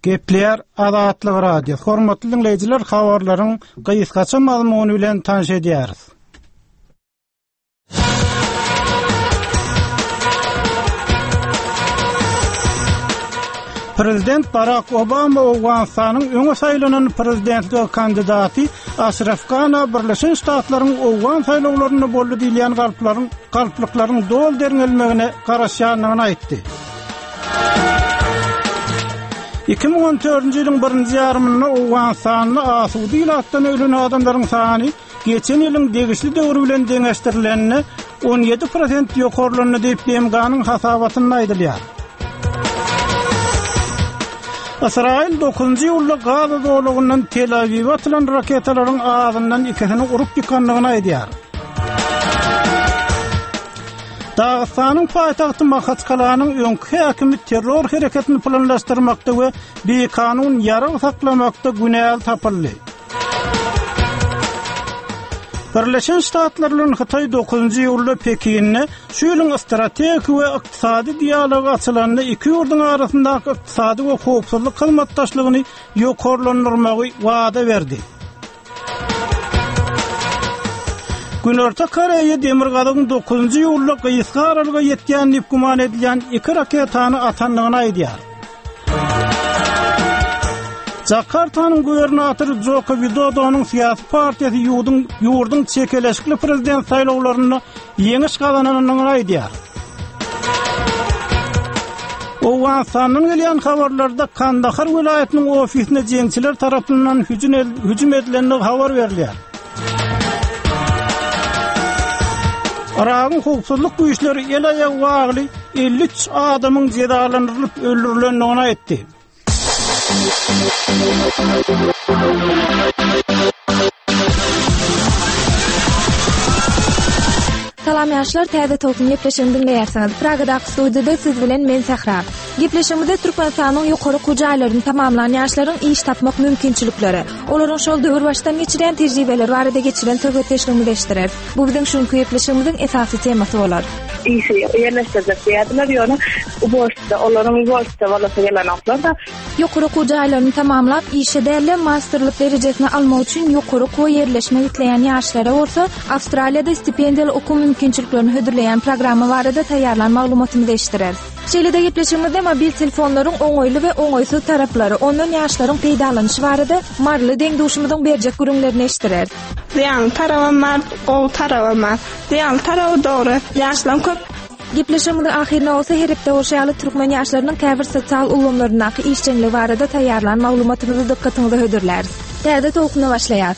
Gepler Adatlyk Radio. Hormatly dinleyijiler, habarlaryň gysgaça mazmuny bilen tanış edýäris. Prezident Barack Obama Awganistanyň öňe saýlanan prezidentlik kandidaty Ashraf Ghani Birleşen Ştatlaryň Awgan saýlawlaryny boldy diýilen galplyklaryň dol derinelmegine garaşýanyny aýtdy. 2014-nji ýylyň 1-nji ýarymynda Awganistanyny asudy ilatdan ölen adamlaryň sany geçen ýylyň degişli döwrü bilen deňeşdirilenini 17% ýokarlygyny diýip Ghanyň hasabatyny aýdylýar. İsrail 9-njy ýylda Gaza dowlugyndan Tel Aviw'a atylan raketalaryň ağzyndan ikisini urup ýykandygyny aýdýar. Dağıstanyň paýtagty Makhatkalanyň öňkü häkimi terror hereketini planlaşdyrmakda we bekanun ýara saklamakda günäl tapyldy. Birleşen Ştatlaryň Hytaý 9-njy ýylda Pekinne şu ýylyň strategik we ykdysady dialog açylanyny iki ýurduň arasyndaky ykdysady we howpsuzlyk hyzmatdaşlygyny ýokarlandyrmagy wada berdi. Günorta Koreýa demir gazynyň 9-njy ýylda gysga aralyga ýetýän diýip guman edilýän iki raketany atanlygyny aýdýar. Jakartanyň gubernatory Joko Widodonyň syýasy partiýasy ýurdun çekeleşikli prezident saýlawlaryny ýeňiş gazananyny aýdýar. Awganistanyň gelýän habarlarda Kandahar welaýatynyň ofisine jeňçiler tarapyndan hüjüm edilenini habar berilýär. Aragyň howpsuzlyk güýçleri el aýagy bagly 53 adamyň jedalandyrylyp öldürilenini aýtdy. Salam ýaşlar, täze toplumy gepleşigini dinleýärsiňiz. Pragadaky studiýada siz bilen men Sahra. Gepleşigimizde Türkmenistanyň ýokary kujaýlaryny tamamlanan ýaşlaryň iş tapmak mümkinçilikleri, olaryň şol döwür başdan geçiren tejribeleri barada geçiren töhretleşigini değişdirer. Bu biziň şunkü gepleşigimiziň esasy temasy bolar. İşi yerleştirdik diýerler ýöne boşda, olaryň boşda bolsa gelenoklar da ýokary kujaýlaryny tamamlap işe däle masterlyk derejesini almak üçin ýokary koý yerleşme ýetleýän ýaşlara bolsa Awstraliýada stipendiýaly okum mümkinçiliklerini hödürleýän programma barada taýýarlan maglumatyny değişdirer. Şeýle-de gepleşigimizde mobil telefonlaryň oňoýly we oňoýsuz taraplary, ondan ýaşlaryň peýdalanyşy barada marly deňduşumyzyň berjek gürüňlerini eşdirer. Diýen tarawamar, o tarawamar. Diýen taraw dogry. Ýaşlaryň köp. Gepleşigimizde ahirine olsa heripde oşaýaly türkmen ýaşlarynyň käbir sosial ulanmaryny işçilik barada taýýarlan maglumatyny dikkatiňizde hödürler. Täze tolkuny başlaýar.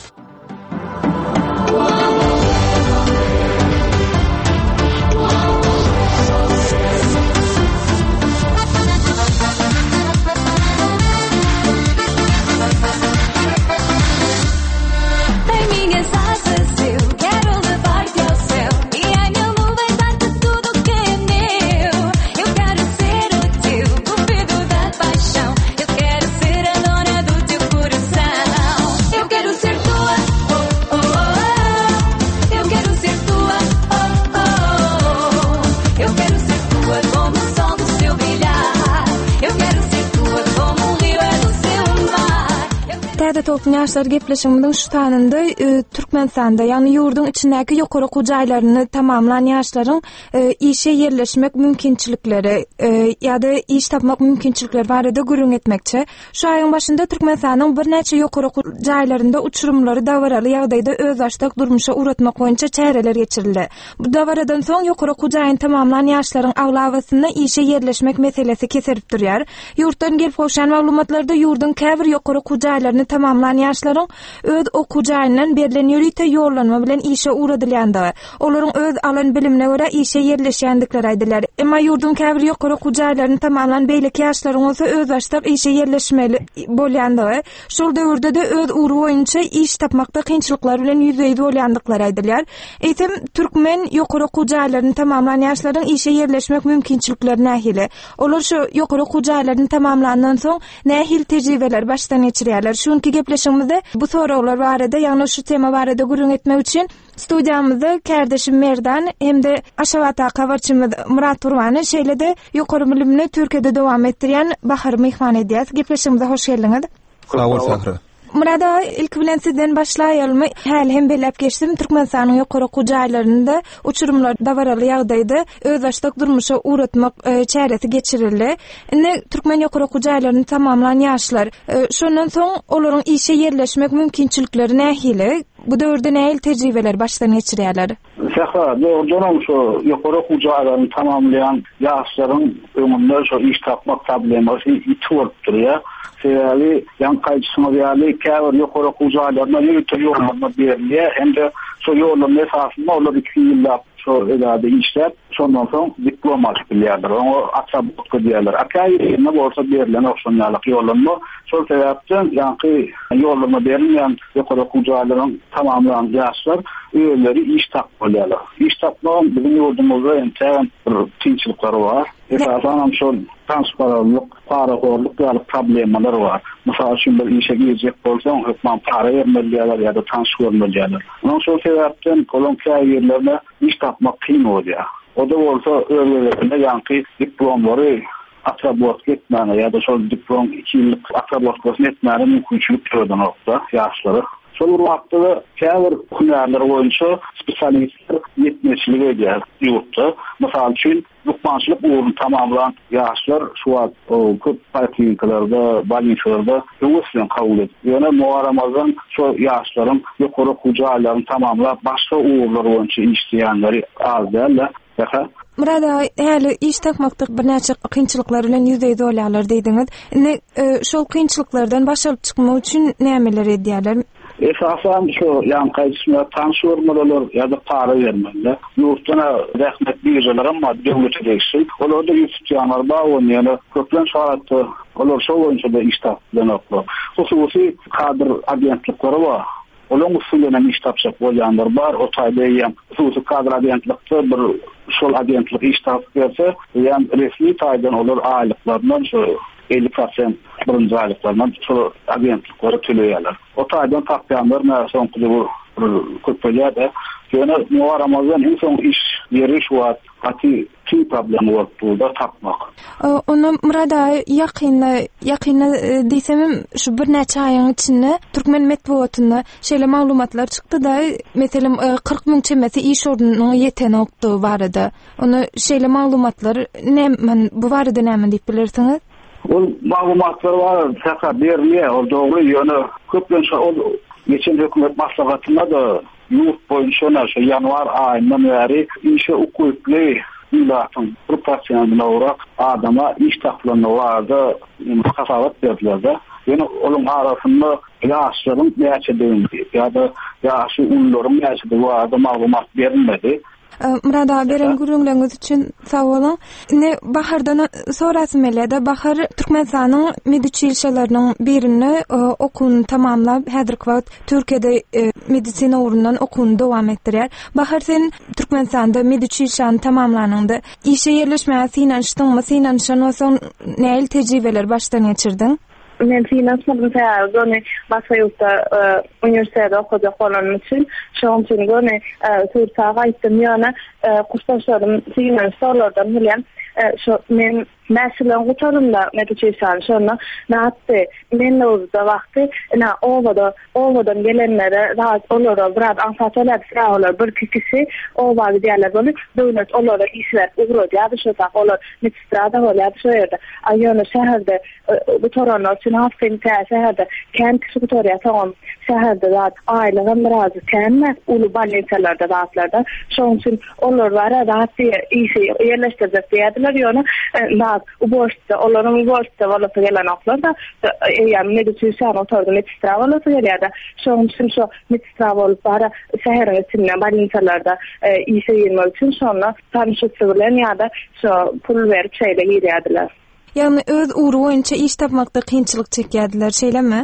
Ýaşlar gepleşigimiň şu tanynda Türkmenistanda, ýani ýurdun içindäki ýokary kujaýlaryny tamamlanan ýaşlaryň işe yerleşmek mümkinçilikleri ýa-da iş tapmak mümkinçilikleri barada gürüň etmekçi. Şu aýyň başynda Türkmenistanyň bir näçe ýokary kujaýlarynda uçurumlary dawaraly ýagdaýda öz açdyk durmuşa uratmak boýunça çäreler geçirildi. Bu dawaradan soň ýokary kujaýyny tamamlanan ýaşlaryň aglawasyna işe yerleşmek meselesi keserip durýar. Ýurtdan gelip hoşan maglumatlarda ýurdun käbir ýokary kujaýlaryny tamamlanan ýaşlaryň öz okujaýyndan berilen ýörite ýollanma bilen işe uradylýanda, olaryň öz alan bilimine görä işe yerleşýändikleri aýdylar. Emma ýurdun käbir ýokary okujaýlaryny tamamlanan beýleki ýaşlaryň bolsa öz açdyk işe yerleşmeli bolýanda, şol döwürde de öz ury boýunça iş tapmakda kynçylyklar bilen ýüzeyde bolýandyklary aýdylar. Eýtem türkmen ýokary okujaýlaryny tamamlanan ýaşlaryň işe yerleşmek mümkinçilikleri nähili? Olar şu ýokary okujaýlaryny tamamlandan soň nähili tejribeler başdan geçirýärler? Şuny bugünkü gepleşigimizde bu soralar barada, ýagny şu tema barada gürüň etmek üçin studiýamyzda kardeşim Merdan hem de Aşawata kawarçymyz Murat Turwany şeýle-de ýokary bilimli Türkiýede dowam etdirýän Bahar mehman edýäs. Gepleşigimize hoş geldiňiz. Sağ ol Sahra. Murada ilk bilen sizden başlaýalmy. Häl hem belläp geçdim. Türkmenistanyň ýokary gujaýlarynda uçurumlar dabaraly ýagdaýda öz başlyk durmuşa uğratmak çäresi geçirildi. Indi Türkmen ýokary gujaýlaryny tamamlayan ýaşlar şondan soň olaryň işe yerleşmek mümkinçilikleri nähili? Bu döwürde näil tejribeler başdan geçirýärler? Sahra, doğrudan şu ýokary gujaýlaryny tamamlayan ýaşlaryň öňünde şu iş tapmak problemasy ýetip durýar. Seýali yan gaýçysyna ýaly käbir ýokary gujaýlaryna ýötürýärler berilýär. Hem de şu ýolun esasynda olar 2 ýyllap şu elade işler, şondan soň diploma alýarlar. Onu atsabyk diýerler. Akaýyna bolsa berilen okşonýarlyk ýolunma şol sebäpden ýanky ýoluna berilýän ýokary gujaýlaryň tamamlanan ýaşlar öýleri iş tapýarlar. İş tapmagy bizim ýurdumyzda entäň bir tinçliklary bar. Esasen şol transparentlik, paraxorluk ýaly problemler bar. Mysal üçin bir işe girecek bolsaň, hökmen para bermelýärler ýa-da tanış görmelýärler. Onuň şol sebäpden Kolumbiýa ýerlerinde iş tapmak kyn bolýar. O da bolsa öýlerinde ýanky diplomlary atrabot etmäne ýa-da şol diplom 2 ýyllyk atrabot etmäne mümkinçilik türden okda ýaşlary. Şol wagtda käbir hünärler boýunça spesialistler ýetmeçilik edýär ýurtda. Mysal üçin lukmançylyk uğrunu tamamlayan ýaşlar şu wagt köp poliklinikalarda, bolniçalarda öwüslen kabul edilýär. Ýöne muharamazdan şu ýaşlaryň ýokary gujaýlaryny tamamlap başga uğurlar boýunça işleýänleri az däl. Murada häli iş tapmakda bir näçe kynçylyklar bilen ýüzde dolýarlar diýdiňiz. Şol kynçylyklardan başaryp çykmak üçin nämeler edýärler? Esasen şu yan gaýçysyna tanışwurmalar ýa-da para bermeler. Ýurtuna rahmet biýerler amma döwlete geçsin. Olarda ýetýänler bar, ýa-da köplen şaratdy. Olar şol boýunça da iş tapýarlar. Hususy kadr agentliklary bar. Olan usulüne iş tapşak bolýanlar bar. O taýda ýa hususy kadr agentlikde bir şol agentlik iş tapýarsa, ýa resmi taýdan olar aýlyklaryndan şu 50% birinci aylıklarından şu agentlikleri töleýärler. O taýdan tapýanlar näçe soňky köpelýär. Ýöne muharamazdan en soň iş ýeri şu ati problem bolupdy tapmak. Onu Murada ýakynda diýsem şu bir näçe aýyň içinde Türkmen medeniýetinde şeýle maglumatlar çykdy-da, meselem 40 000 çemesi iş ordunyň ýeteni okdy barada. Onu şeýle maglumatlar näme bu barada näme diýip bilirsiňiz? O maglumatlar var, fakat berilýär, o dogry ýöne köplen şol geçen hökümet maslahatynda da ýurt boýunça şu ýanwar aýyndan bäri işe ukuply ýylatyň proporsionallyk adama iş taklanywarda kafalat berdiler. Ýöne olum arasynda ýaşlaryň näçe döwümdi ýa-da ýaşy ullaryň näçe döwümdi maglumat berilmedi. Murada beren gürüňleriniz üçin sağ bolun. Bahardan sorasym elede, Bahar Türkmenistanyň meditçilikçileriniň birini okuwyny tamamlap, häzirki wagt Türkiýede medisina ugrundan okuwyny dowam etdirýär. Bahar, sen Türkmenistanda meditçilikçiliğini tamamlanynda işe ýerleşmäge synanyşdyňmy? Synanyşan soň näil tejribeler başdan geçirdin? Men finansmadım gönü başka yurtta üniversitede okuyacak olan için şu için gönü Türkiye'ye gittim yana kurslaşlarım finanslardan bilen şu men mesela uçarımda meditçilikçiler sonra ne yaptı? Menle uzda vakti ovadan gelenlere rahat olur, biraz anfatörler sağlar, bir kişi ovalı diyorlar bunu, devlet olur, işler uğruyor, ya da şurada olur, mitstrada olur, ya da şöyle. Ayyonu şehirde bu torunu için hafifin şehirde kent sekreteriya tamam şehirde rahat ailenin biraz kendine ulu ballinselarda rahatlarda. Şunun için olur var rahat diye işi yerleştirecek diyorlar yani u boşta olaryň boşta bolsa gelen aklarda yani meditçilikçiler oturdu mitstrava bolsa gelýär. Şoň üçin şu mitstrava bolup bara şäher içinde ballinsalarda işe ýermek üçin şonu tanışyp bilen ýa-da şu pul berip şeýle girýärdiler. Yani öz uğru boýunça iş tapmakda kynçylyk çekýärdiler, şeýlemi?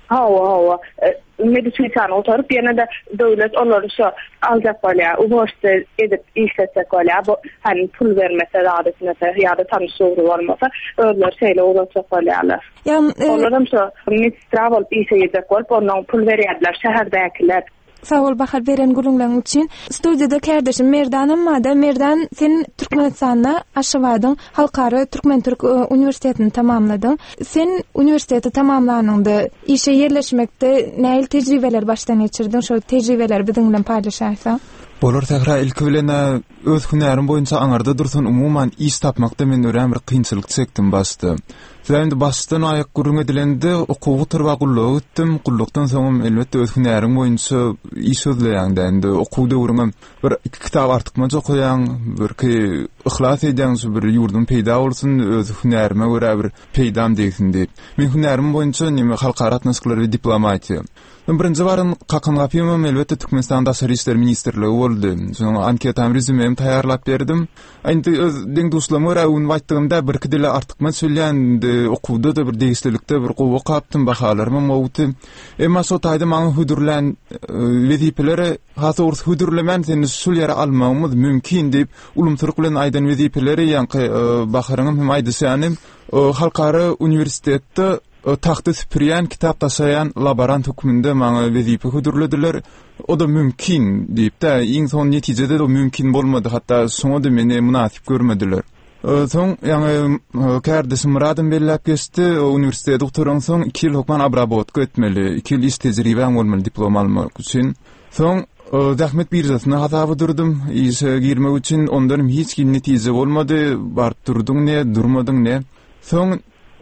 Hava. Medisinal oturup yana da devlet onları şu alacak böyle üniversite edip işletecek böyle bu hani pul vermese adetine ya da tanışığı olmasa öyle şeyle olacak böyle alır. Yani onların şu travel işe yedek olup ondan pul verirler şehirdekiler. Sağ ol Bahar beren gurulun için. Studiyada kardeşim Merdan'ım mada. Merdan sen Türkmenistan'da Aşgabat'ın Halkara Türkmen-Türk Üniversitesini tamamladın. Sen üniversiteti tamamlanında işe yerleşmekte näil tecrübeler baştan geçirdin? Şu tecrübeler bizimle paylaşarsan. Bolar tekrar ilk bilene öz hünerim boyunca anarda dursun umuman iş tapmakta men ören bir kıyınçılık çektim bastı. Sen bastan ayak gurun edilende okuwu turba qulluq etdim. Qulluktan soň elbetde öz hünerim boyunca iş özleýäňde okuwda urunam bir iki kitap artykmaja koýan bir ki ihlas edýän bir ýurdum peýda bolsun öz hünerime görä bir peýdam diýsin diýip. Men hünerim boyunca näme halkara atnaşyklar we diplomatiýa. Birinci barın Kakan Gapimam elbette Türkmenistan Daşary işler ministrligi boldy. Soň anketam rezümem taýýarlap berdim. Aýdy öz deň dostlarymyň raýun wagtynda bir kidile artykma söýlendi, okuwda da bir degislikde bir gowy kapdym, bahalarym mowty. Emma so taýda maňa hüdürlen wezipeleri hasa urs hüdürlemen seni şol almamyz mümkin diýip ulumturuk bilen aýdan wezipeleri ýa-ni baharyňym hem aýdysanym halkara uniwersitetde taxta süpürýän, kitap taşaýan laborant hökmünde maňa wezipe hüdürlediler. O da mümkin diýip de iň son netijede de mümkin bolmady. Hatta soňa da meni münasip görmediler. Soň ýa-ni kardeşim Muradym bellap geçdi. Uniwersitet doktoryň soň 2 ýyl hukman abrabotka etmeli. 2 ýyl iş tejribem bolmaly diplom almak üçin. Soň zahmet birjasyna hasaby durdum. Işe girmek üçin ondan hiç kim netije bolmady. Barp durdyň ne, durmadyň ne. Soň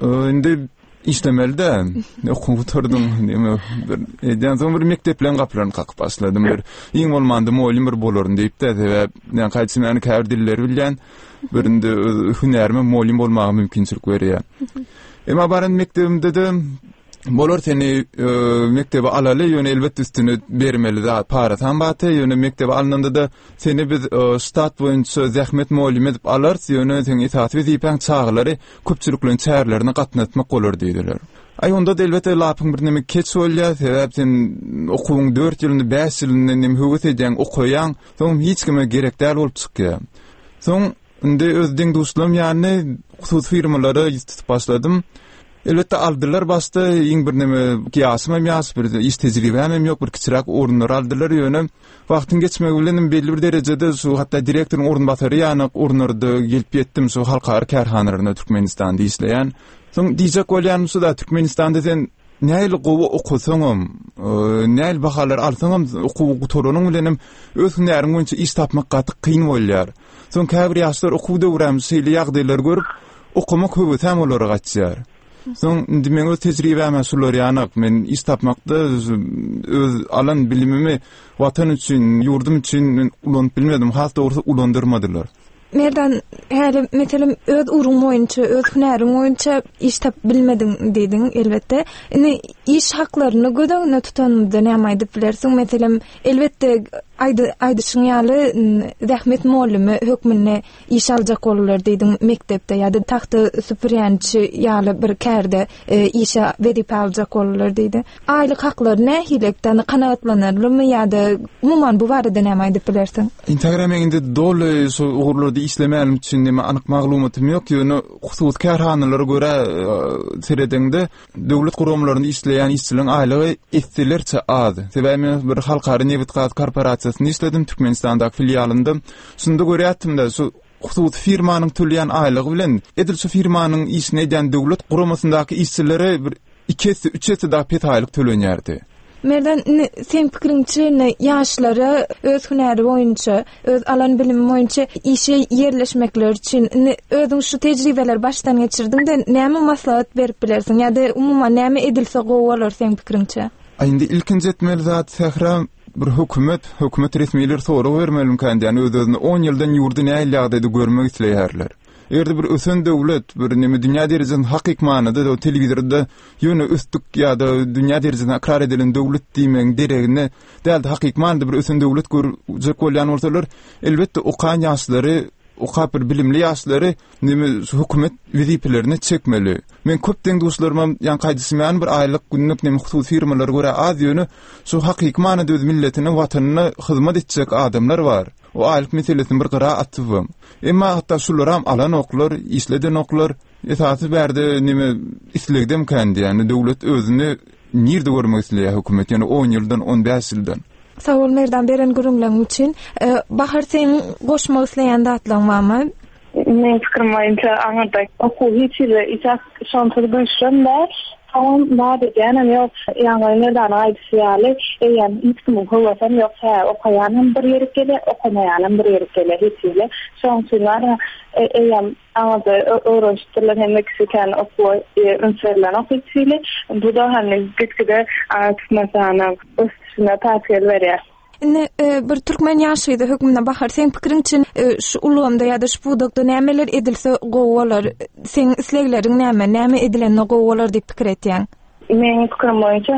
indi işlemelde okuw turdum näme bir soň bir mekteplen gaplaryn gakyp başladym. Bir iň bolmandy molim bir bolaryn diýip de we gaýtsy meni kär dilleri bilýän birinde hünerime molim bolmagy mümkinçilik berýär. Emma barın mektebimde de bolar seni mektebe alaly ýöne elbetde üstüne bermeli da para tambaty ýöne mektebe alnanda da seni biz stat boýunça zähmet molim edip alarys ýöne sen itaat wezipeň çağlary köpçüliklerin çärlerini gatnatmak bolar diýdiler. Ay onda da elbette lapyň bir näme keç bolýar, sebäp sen okuwyň 4 ýylyny 5 ýylyny näme höwet edýän okuyan, soň hiç kime gerek däl bolup çykýar. Soň indi öz deň dostlarym ýany husus firmalara ýetirip başladym. Elbette aldylar bastı, iň bir näme gyýasym ýas bir iş tejribem hem ýok, bir kiçirak orunlar aldylar ýöne. Wagtyň geçmegi bilen belli bir derejede şu hatda direktoryň orunbasary ýany orunlarda gelip ýetdim şu halkara kärhanalaryna Türkmenistanda işleýän. Soň diýjek bolýan şu da Türkmenistanda sen näil gowy okusaňam, näil bahalar alsaňam okuw gutorunyň bilenim öz hünäriň boýunça iş tapmak gaty kyn bolýar. Soň käbir ýaşlar okuwda uram şeýle ýagdaýlar görüp okumak höwütem olar gatýar. Soň indi men öz tejribeme şular ýanyk men iş tapmakda öz alan bilimimi watan üçin, ýurdum üçin ulanyp bilmedim, hatda orta ulandyrmadylar. Merdan her meselem öz urun boyunça, öz hünerin boyunça iş tap bilmedim dedin elbette. Yani iş haklaryny gödäňne tutanmyda näme diýip bilersiň? Meselem elbette aýdyşyň ýaly zähmet molimy hökmüne iş aljak bolar dedin mektepde ýa-da taxta süpürýänçi ýaly bir kärde işe berip aljak bolar dedi. Aýlyk haklary nähilekden kanagatlanarlymy ýa-da umuman bu barada näme diýip bilersiň? Instagram'da dolu so uğurlarda işlemelim için näme anyk maglumatym ýok. Ýöne husus kärhanalary görä seredende döwlet guramlarynda işleýän işçileriň aýlygy etdilerçe az. Sebäbi bir halkara nebitgat korporasiýasyny işledim Türkmenistandaky filialynda. Şunda görýärdim da şu husus firmanyň türlüýän aýlygy bilen edil şu firmanyň işine edýän döwlet guramasyndaky işçilere bir 2-3 daha pet aýlyk tölenýärdi. Merdan sen pikiriňçe ýaşlara öz hünäri boýunça, öz alan bilimi boýunça işe yerleşmekler üçin özüň şu tejribeler başdan geçirdiň-de näme maslahat berip bilersiň ýa-da umuman näme edilse gowy bolar sen pikiriňçe? Aýynda ilkinji etmeli zat sähra bir hökümet resmiýetler soraw bermeli kendi ýani özüni 10 ýyldan ýurdu näil ýagdaýda görmek isleýärler. Eğer bir ösen devlet bir näme dünya derecesinde hakyk manada da telewizorda ýöne üstük ýa-da dünya derecesinde akrar edilen devlet diýmeň deregine däl hakyk manada bir ösen devlet görjek bolýan bolsalar elbetde okan ýaşlary o kapır bilimli ýaşlary nime hökümet wezipelerini çekmeli. Men köpden dostlarıma ýan gaýdysymyan bir aýlyk günlük nime husus firmalara görä az ýöne şu hakyky manada öz milletine, watanyna hyzmat etjek adamlar bar. O aýlyk meselesini bir gyra atybym. Emma hatda şularam alan oklar, işleden oklar, esasy berde nime islegdem kendi, ýani döwlet özüni nirde görmek isleýär hökümet, ýani 10 ýyldan 15 ýyldan. Sağ ol Merdan beren gurulňlaryň üçin. Bahar sen goşmak isleýän datlaň barmy? Men fikrim boýunça aňarda okuw hiçbir isas şansyny başlanlar. Tamam, daha da yani yok. Yani nereden aydısıyalı? Yani hiç kimin kuvvetem yoksa okuyanın bir yeri gele, okumayanın bir yeri gele. Hiçbir şanslar yani anladı öğrenciler hem Meksikan okuwa ünserler okuyucuyla. Bu da hani gitgide mesela üstüne tatil veriyor. Bir Türkmen ýaşydy hökümine bahar sen pikirin için şu ulgamda ýa-da şu budakda nämeler edilse gowalar sen islegleriň näme edilenne gowalar diýip pikir etýäň. Men fikrim boýunça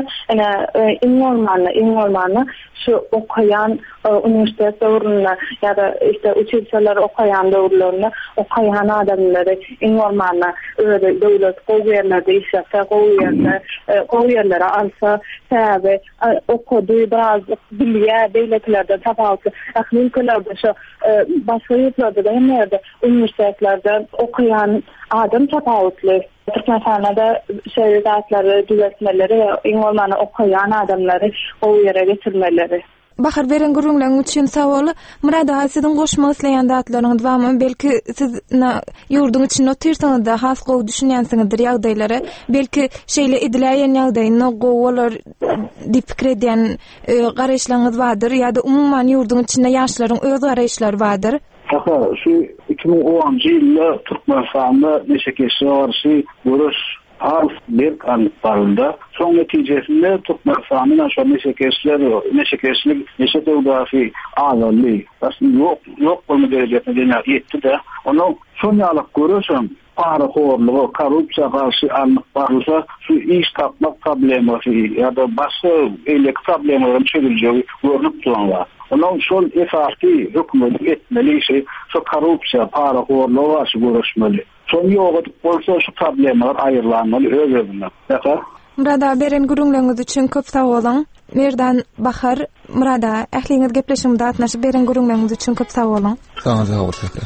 normalny şu okuyan üniversite döwründe ýa-da işte uçursalar okuyan döwrlerinde okuyan adamlary normalny öýle döwlet goýerlerde işläse goýerlere alsa täze okudy biraz bilýär devletlerde tapawty ahlynkelerde şu başga ýerlerde de hemerde üniversitelerde okuyan adam tapawtly. Türkmenistan'da şeýletlere düzeltmeleri normalny okuyan adamlary o ýere getirmeleri. Bahar beren gurulňlaryň üçin sawaly Murada siziň goşmak isleýän datlaryňyz barmy? Belki siz ýurduň içinde otursaňyz da has gowy düşünýänsiňizdir ýagdaýlary. Belki şeýle edilýän ýagdaýyny gowalar diýip pikir edýän garaşlaryňyz bardyr ýa-da umumyň ýurduň içinde ýaşlaryň öz garaşlary bardyr. Şu 2010-njy ýylda Türkmenistanda neşe kesýär görüş harf bir kanıtlarında son netijesinde Türkmenistan'ın aşağı neşekeslik neşe geografi ağırlığı aslında yok olma derecesine yetti de onu son yalık görürsün para horluğu, korrupsiya karşı anlık varsa şu iş tapmak problemi ya da başka eylek problemlerin çözüleceği görünüp duranlar. Onun son esası hükümet etmeli şu korrupsiya, para horluğu karşı görüşmeli. Son yoğurt olsa şu problemler ayrılanmalı öyle. Murada beren gurulňlaryňyz üçin köp sag bolun. Merdan Bahar, Murada ähliňiz gepleşimde atnaşyp beren gurulňlaryňyz üçin köp sag bolun. Sağ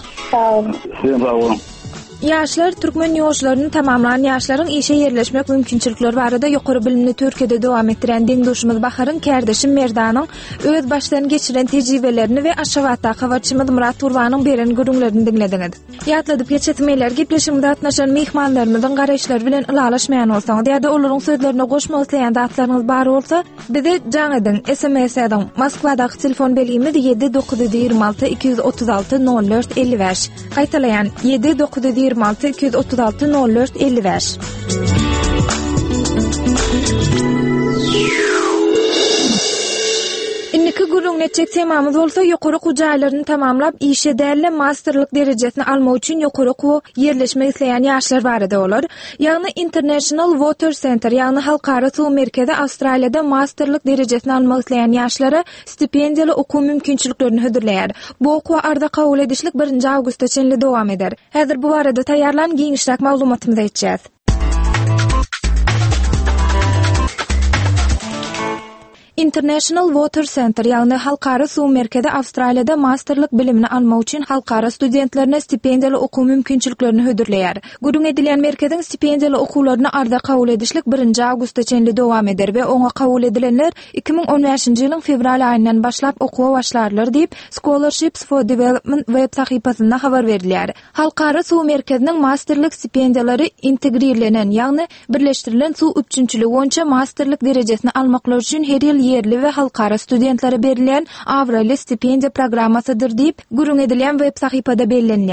olun. Ýaşlar türkmen ýoşlaryny tamamlanan ýaşlaryň işe ýerleşmek mümkinçilikleri barada ýokary bilimli Türkiýede dowam etdiren deňdoşumyz Baharyň kärdeşi Merdanyň öz başdan geçiren tejribelerini we aşawatda habarçymyz Murat Turbanyň beren gurulňlaryny dinlediňiz. Ýatladyp geçetmeler gepleşimde atnaşan mehmanlarymyzyň garaşlary bilen ylalaşmaýan bolsaňyz ýa-da olaryň sözlerine goşmak isleýän datlaryňyz bar bolsa, bize jaň edin. SMS-den Moskwadaky telefon belgimiz 7926 236 04 55. Gaýtalaýan 7926 236 04 55. Inniki gurulňetjek temamyz bolsa ýokary gujaýlaryny tamamlap işe dälle masterlyk derejesini almak üçin ýokary okuw ýerleşmek isleýän ýaşlar barada bolar. Ýagny International Water Center ýagny halkara suw merkezi Awstraliýada masterlyk derejesini almak isleýän ýaşlara stipendiýaly okuw mümkinçiliklerini hödürleýär. Bu okuw arda kabul edişlik 1 awgustda çenli dowam eder. Häzir bu barada taýýarlan giňişlik maglumatymyzy etjäs. International Water Center ýagny halkara suw merkezi Awstraliýada masterlyk bilimini almak üçin halkara studentlerine stipendiýaly okuw mümkinçiliklerini hödürleýär. Gurung edilen merkeziň stipendiýaly okuwlaryny arda kabul edişlik 1 awgustda çenli dowam eder we oňa kabul edilenler 2015-nji ýylyň fevral aýyndan başlap okuwa başlarlar diýip Scholarships for Development web sahypasynda habar berilýär. Halkara suw merkeziniň masterlyk stipendiýalary integrirlenen ýagny birleşdirilen suw üçinçiligi boýunça masterlyk derejesini almaklar üçin her ýyl yerli we halkara studentlere berilen awraly stipendiýa programmasydyr diýip gurung edilen web sahypada bellenýär.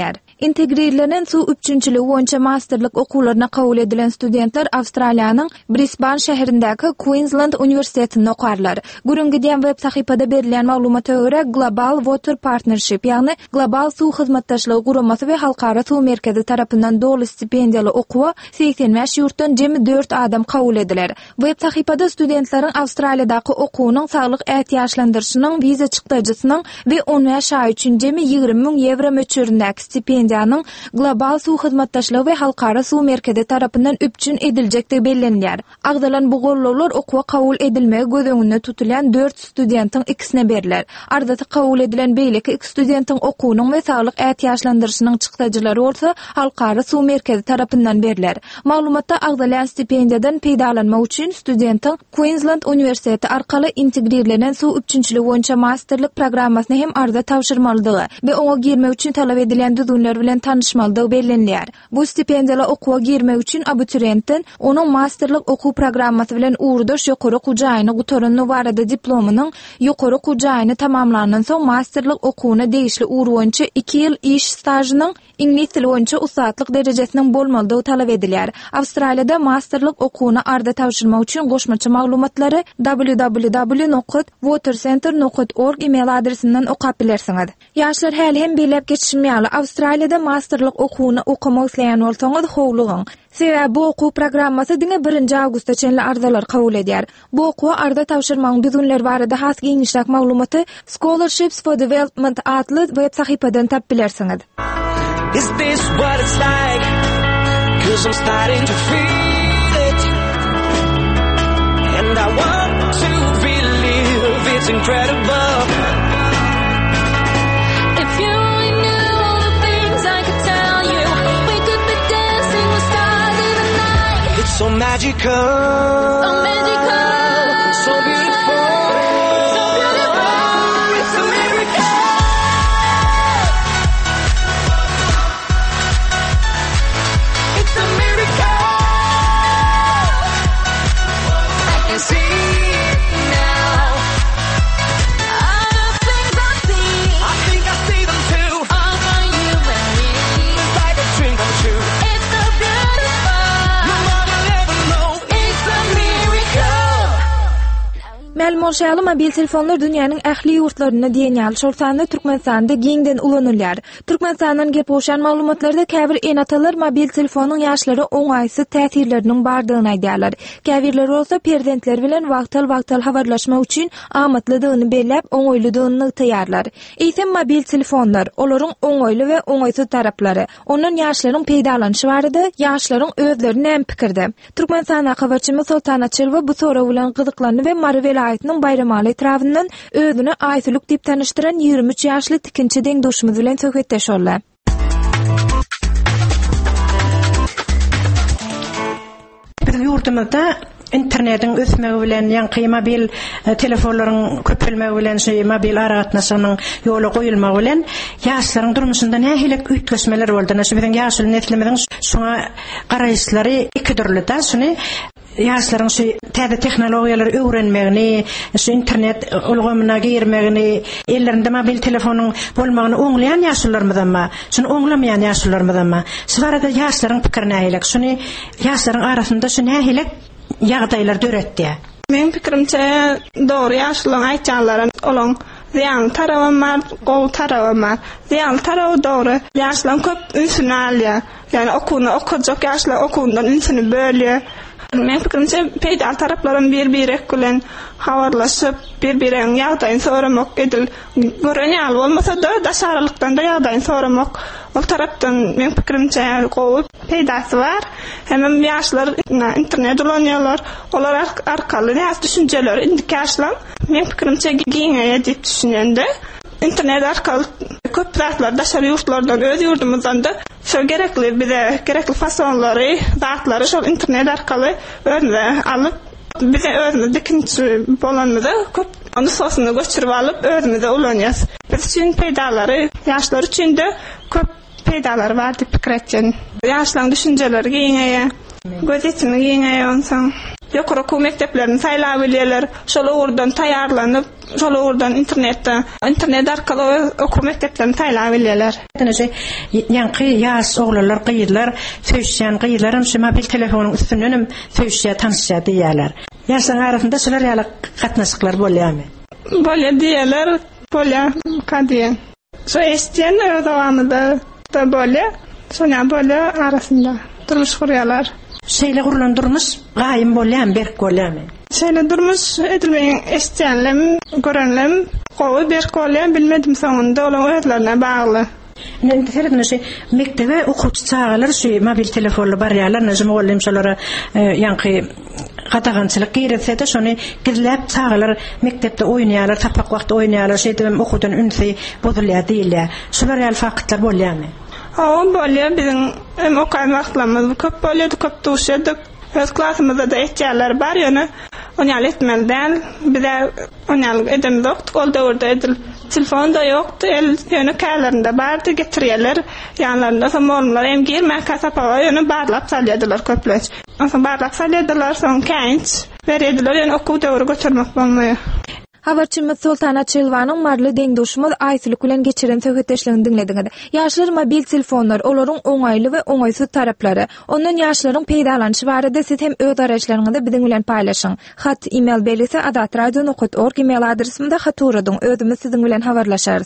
Integrirlenen su üçünçüligi boýunça masterlyk okuwlaryna kabul edilen studentler Awstraliýanyň Brisbane şäherindäki Queensland Uniwersitetinde okarlar. Gürüngidýän web sahypada berilen maglumata görä Global Water Partnership, ýagny global suw hyzmatdaşlygy guramasy we halkara suw merkezi tarapyndan dogly stipendiýaly okuwa 85 ýurtdan jemi 4 adam kabul ediler. Web sahypada studentleriň Awstraliýadaky okuwynyň saglyk ähtiýaçlandyrşynyň viza çykdyjysynyň we 10 ýaşa üçin jemi 20.000 euro möçürindäki stipendiýanyň global suw hyzmatdaşlygy we halkara suw merkezi tarapyndan üpçün ediljekdigi bellenýär. Agdalan bu gollawlar okuwa kabul edilmegi göz öňünde tutulan 4 studentin ikisine beriler. Ardaty kabul edilen beýleki 2 studentin okuwynyň we saglyk ähtiýaçlandyrşynyň çykdyjylary bolsa halkara suw merkezi tarapyndan beriler. Maglumatda agdalan stipendiýadan peýdalanmak üçin studentin Queensland Uniwersiteti arkaly integrirlenen suw üçünçüligi boýunça masterlyk programmasyny hem arda tawşyrmalydygy we oňa girmek üçin talap edilen düzünler bilen tanışmalydygy bellenýär. Bu stipendiýalar okuwa girmek üçin abituriyentin onuň masterlyk okuw programmasy bilen uğurdaş ýokary okujagyny gutaranyny barada diplomynyň ýokary okujagyny tamamlanandan soň masterlyk okuwyna degişli uğur boýunça 2 ýyl iş stajynyň ingliz tili boýunça ustatlyk derejesiniň bolmalydygy talap edilýär. Awstraliýada masterlyk okuwyna arda tawşyrmak üçin goşmaça maglumatlary www.watercenter.org email adresinden okap bilersiňiz. Ýaşlar häli hem belep geçişmýärler. Awstraliýada masterlyk okuwyny okumak isleýän bolsaňyz howlugyň. Sebäbi bu okuw programmasy diňe 1 awgustda çenli ardalar kabul edýär. Bu okuwa arda tawşyrmagyň düzünleri barada has giňişlik maglumaty Scholarships for Development adly web sahypadan tap bilersiňiz. Is this what it's like? 'Cause I'm starting to feel it. And I want to believe it's incredible. If you only knew all the things I could tell you, we could be dancing with stars in the night. It's so magical. So magical. So beautiful. So beautiful. It's a miracle. It's a miracle. I can see it now. All the things I see, I think I see them too. all for you and me. It's like a dream come true. It's so beautiful. No one will ever know. It's a miracle. Melmonşaly mobil telefonlar dünýäniň ähli ýurtlaryna diýen şolsanda Türkmenistanda giňden ulanylýar. Türkmenistandan gep bolşan maglumatlarda käbir enatalar mobil telefonyň ýaşlary oňaýsy täsirleriniň bardygyny aýdýarlar. Käbirler bolsa prezidentler bilen wagtal habarlaşmak üçin amatlydygyny bellep oňoýludygyny taýýarlar. Eýsem mobil telefonlar olaryň oňoýly we oňaýsy taraplary. Onuň ýaşlaryň peýdalanýşy barada ýaşlaryň özleri näme pikirde? Türkmenistan habarçymy Sultana Çelwa bu sora bilen gyzyklandy we Marvel aýtynyň bayramaly etrafyndan özüni aýtlyk diýip tanıştyran 23 ýaşly tikinçi deňdoşumyz bilen söhbetleşýärler. Bizim ýurtymyzda internetiň ösmegi bilen ýa-ni mobil telefonlaryň köpelmegi bilen mobil aragatnaşynyň ýoly goýulmagy bilen ýaşlaryň durmuşynda nähilek ütleşmeler boldy. Bizim ýaşly neslimiziň şoňa garaýşlary iki türlü da. Şuny ýaşlaryň şu täze tehnologiýalary öwrenmegini, şu internet ulgamyna girmegini, ellerinde mobil telefonyň bolmagyny oňlayan ýaşlarymyzma, şunu oňlamayan ýaşlarymyzma. Şu barada ýaşlaryň pikirini aýlak. Şuny ýaşlaryň arasynda şu nähilek ýagdaýlar döretdi. Men pikirimçe dogry ýaşlaryň aýtjanlary olaň ziyan tarawy bar, gowy tarawy bar. Ziyan tarawy dogry. Ýaşlaryň köp ünsüni alýar. Ýani okuwny okujak ýaşlar okuwundan ünsüni bölýär. Men pikirimçe peýdal taraplarym bir-biri bilen habarlaşyp, bir-biriniň ýagdaýyny soramak edil. Görenýär bolmasa da daşarlykdan da ýagdaýyny soramak. Ol tarapdan men pikirimçe gowy peýdasy bar. Hemem ýaşlar internet ulanýarlar. Olar arkaly näme düşünjeler indiki ýaşlar. Men pikirimçe giňe diýip düşünende internet arkaly köp zatlar daşary ýurtlardan öz ýurdumyzdan da şo gerekli bize gerekli fasonlary, zatlary şol internet arkaly özüne alyp bize özüne dikinçi bolanmyza köp onu sosyna göçürüp alyp özüne ulanýas. Biz üçin peýdalary ýaşlar üçin de köp peýdalar bar diýip pikir etjen. Ýaşlaryň düşünjeleri giňeýe, gözetimi giňeýe onsoň Ýokary okuw mekdeplerini saýlap bilýärler. Şol urdan taýarlanyp, şol urdan internet arkaly okuw mekdeplerini saýlap bilýärler. Näçe ýanky ýaş oglanlar, gyýylar, söýüşýän gyýylarym şu mobil telefonyň üstünden söýüşýär, tanışýar diýerler. Ýaşlaryň arasynda şolar ýaly gatnaşyklar bolýarmy? Bolýar diýerler, bolýar kadiýen. Şu eşitýän dowamında da bolýar, şoňa bolýar arasynda durmuş gurýarlar. Şeýle gurulandyrmyş, gaýym bolýarmy, berk bolýarmy? Şeýle durmuş edilmeýän eşitýänlem, görenlem, gowy berk bolýar, bilmedim soňunda olan özlerine bagly. Näçe mektebe okuwçy çağalar şu mobil telefonly barýarlar, näçe mugallim şolara ýanky gatagançylyk girse de şonu girilip çağalar mektepde oýnaýarlar, tapak wagty oýnaýarlar, şeýdem okuwdan ünsi bozulýar diýilýär. Şolar ýaly fakatlar bolýarmy? Bolýar, bizim okaýan wagtlarymyz köp bolýardy, köp duşýardyk. Öz klasymyzda da etýärler bar ýöne. Oňaly etmelden, bize oňaly edem ýokdy, ol döwürde edil. Telefon da ýokdy, el ýöne kälerinde bardy, getirýärler. Ýanlarynda samollar hem girme kasapaga ýöne barlap salýardylar köpleç. Onsoň barlap salýardylar, soň känç berediler, ýöne okuw döwrü götürmek bolmaýar. Habarçymyz Sultana Çelwanyň marly deňdoşumyz Aýsylyk bilen geçiren söhbetleşligini dinlediňiz. Ýaşlar mobil telefonlar, olaryň oňaýly we oňaýsız taraplary, ondan ýaşlaryň peýdalanyşy barada siz hem öz araçlaryňyzda biziň bilen paýlaşyň. Hat, email belisi adatradio.org email adresimizde hat uradyň. Özümiz siziň bilen habarlaşarys.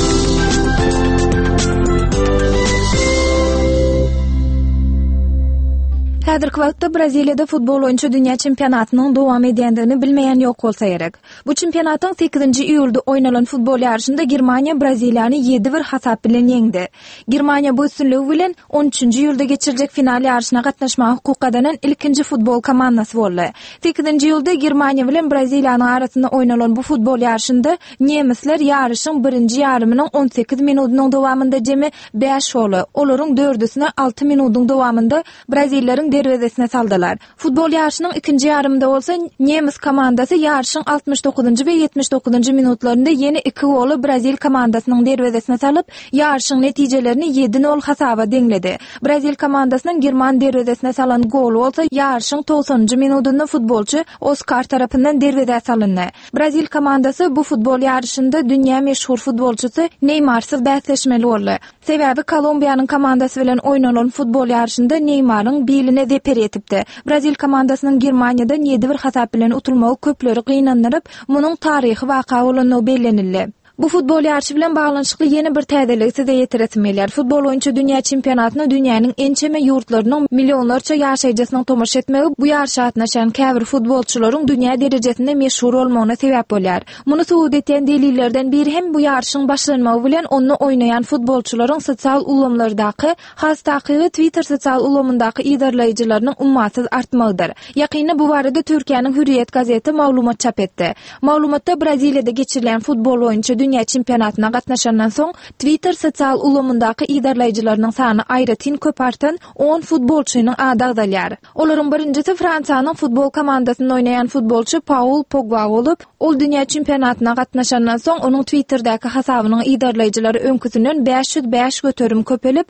Häzirki wagtda Braziliýada futbol oýunçy dünýä çempionatynyň dowam edýändigini bilmeýän ýok bolsa gerek. Bu çempionatyň 8-nji iýulda oýnalan futbol ýarşynda Germaniýa Braziliýany 7-1 hasap bilen ýeňdi. Germaniýa bu üstünligi bilen 13-nji iýulda geçiriljek final ýarşyna gatnaşmak hukukadanan ilkinji futbol komandasy boldy. 8-nji iýulda Germaniýa bilen Braziliýanyň arasynda oýnalan bu futbol ýarşynda nemisler ýarşyň birinji ýarymynyň 18 minutynyň dowamynda jemi 5 goly, olaryň 4-üsine 6 minutynyň dowamynda Braziliýalyň derwezesine saldylar. Futbol ýarşynyň ikinji ýarymynda bolsa nemis komandasy ýarşyň 69-njy we 79-njy minutlarynda ýene 2 goly Brazil komandasynyň derwezesine salyp ýarşyň netijelerini 7-0 hasaba deňledi. Brazil komandasynyň German derwezesine salan gol bolsa ýarşyň 90-njy minutynda futbolçy Oscar tarapyndan derweze salyndy. Brazil komandasy bu futbol ýarşynda dünýä meşhur futbolçysy Neymarsyz bäsleşmeli boldy. Sebäbi Kolumbiýanyň komandasy bilen oýnanan futbol ýarşynda Neymaryň biline zeper etipdi. Brazil komandasynyň Germaniýadan 7-1 hasap bilen utulmagy köpleri gynanyryp, munyň taryhy waka bolanyny bellenildi. Bu futbol ýarşy bilen baglanyşykly ýene bir täzelik size ýetiretmelär. Futbol oýunçy dünýä çempionatyna dünýäniň ençeme ýurtlarynyň millionlarça ýaşaýjasynyň tomaş etmegi bu ýarşa atnaşan käbir futbolçylaryň dünýä derejesinde meşhur bolmagyna sebäp bolýar. Muny suwut etýän delillerden biri hem bu ýarşyň başlanmagy bilen onu oýnaýan futbolçylaryň sosial ulamlardaky, hastaky Twitter sosial ulamyndaky iýdarlaýjylarynyň ummatsyz artmagydyr. Ýakyny bu barada Türkiýanyň Hürriyet gazeti maglumat çap etdi. Maglumatda Braziliýada geçirilen futbol oýunçy dünýä çempionatyna gatnaşandan soň Twitter sosial ulamyndaky iýdarlaýjylarynyň sany aýratyn köp artan 10 futbolçynyň ady agdalýar. Olaryň birinjisi Fransiýanyň futbol komandasyny oýnaýan futbolçy Paul Pogba bolup, ol dünýä çempionatyna gatnaşandan soň onuň Twitterdaky hasabynyň iýdarlaýjylary öňküsünden 505 götürüm köpelip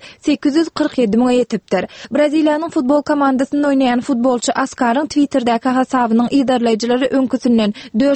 847 miňe ýetipdir. Braziliýanyň futbol komandasyny oýnaýan futbolçy Oscaryň Twitterdaky hasabynyň iýdarlaýjylary öňküsünden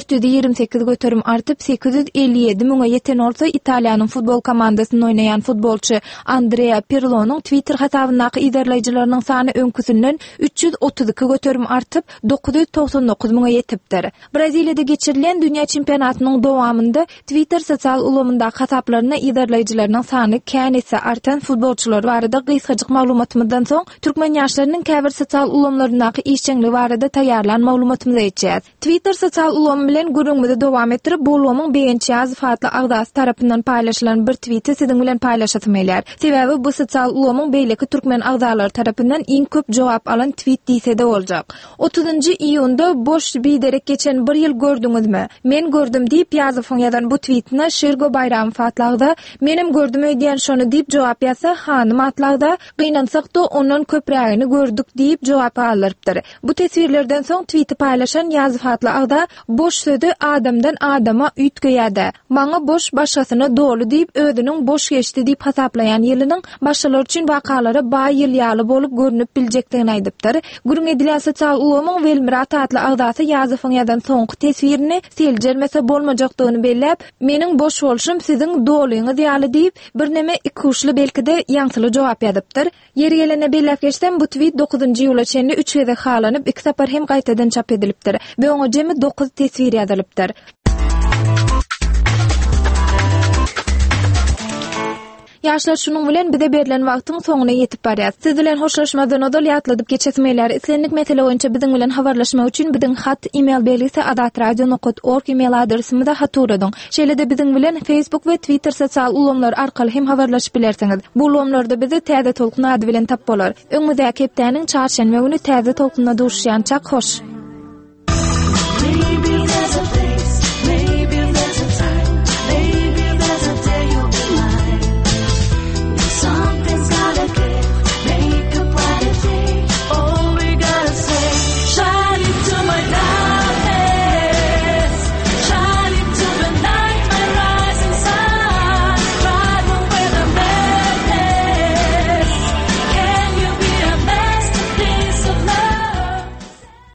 428 götürüm artyp 857 miňe ýeten bolsa, Italiýanyň futbol komandasyny oýnaýan futbolçy Andrea Pirlo'nyň Twitter hasabyndaky iýdarlaýjylarynyň sany öňküsünden 332 götürüm artyp 999 miňe ýetipdir. Braziliýada geçirilen dünýä çempionatynyň dowamynda Twitter sosial ulamyndaky hasaplaryna iýdarlaýjylarynyň sany känesi artan futbolçylar barada gysgaçyk maglumatymyzdan soň türkmen ýaşlarynyň käbir sosial ulamlaryndaky işçiňligi barada taýýarlan maglumatymyzy etjäs. Twitter sosial ulam bilen görüňmede dowam etdirip bu ulamyň beýençi fatly agdasy tarapyndan paýlaşylan bir tweeti siziň bilen paýlaşatmaýlar. Sebäbi bu sosial ulamyň beýleki türkmen agdalary tarapyndan iň köp jogap alan tweet diýse-de boljak. 30-njy iýunda boş biderek geçen bir ýyl gördüňizmi? Men gördüm diýip ýazyp bu tweetine Şergo Bayram fatlagda menim gördüm diýen şonu diýip jogap ýazsa, hanym atlagda gynansak da ondan köprägini gördük diýip jogap alypdyr. Bu tesvirlerden soň tweeti paýlaşan ýazyp fatly agda boş sözi adamdan adama üýtgeýärdi. Maňa Saňa boş başgasyna dolu diýip özüniň boş geçdi diýip hasaplayan ýylynyň başgalar üçin wakalary baý ýylýaly bolup görünüp biljekdigini aýdypdyr. Gürüň edilýäsi çal uwamyň Welmirat adly agdasy ýazyfyň ýadan soňky teswirini seljermese bolmajakdygyny belläp, meniň boş bolşum siziň doluňyz ýaly diýip birneme iki uçly belkide ýaňsyly jogap ýadypdyr. Ýeri gelene belläp geçsem bu tweet 9-njy ýyla çenli 3 gede halanyp iki sapar hem gaýtadan çap edilipdir we oňa jemi 9 teswir ýazylypdyr. Yaşlar şunun bilen bize berilen wagtyň soňuna ýetip barýar. Siz bilen hoşlaşmadan odal ýatladyp geçesmeýler. Senlik mesele boýunça biziň bilen habarlaşmak üçin biziň hat, email belgisi adatradio.org email adresimizde haturadyň. Şeýle-de biziň bilen Facebook we Twitter sosial ulamlar arkaly hem habarlaşyp bilersiňiz. Bu ulamlarda bizi Täze Tolkun ady bilen tap bolar. Öňüňizde hepdeniň çarşamba güni Täze Tolkunna duruşýançak hoş.